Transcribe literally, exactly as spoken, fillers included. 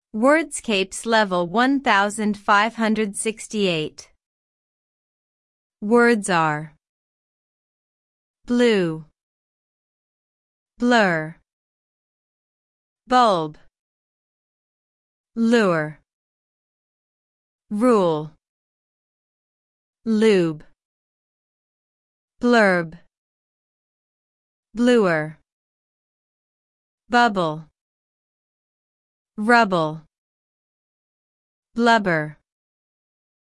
Wordscapes level one thousand five hundred sixty-eight. Words are blue, blur, bulb, lure, rule, lube, blurb, bluer, bubble, rubble, blubber.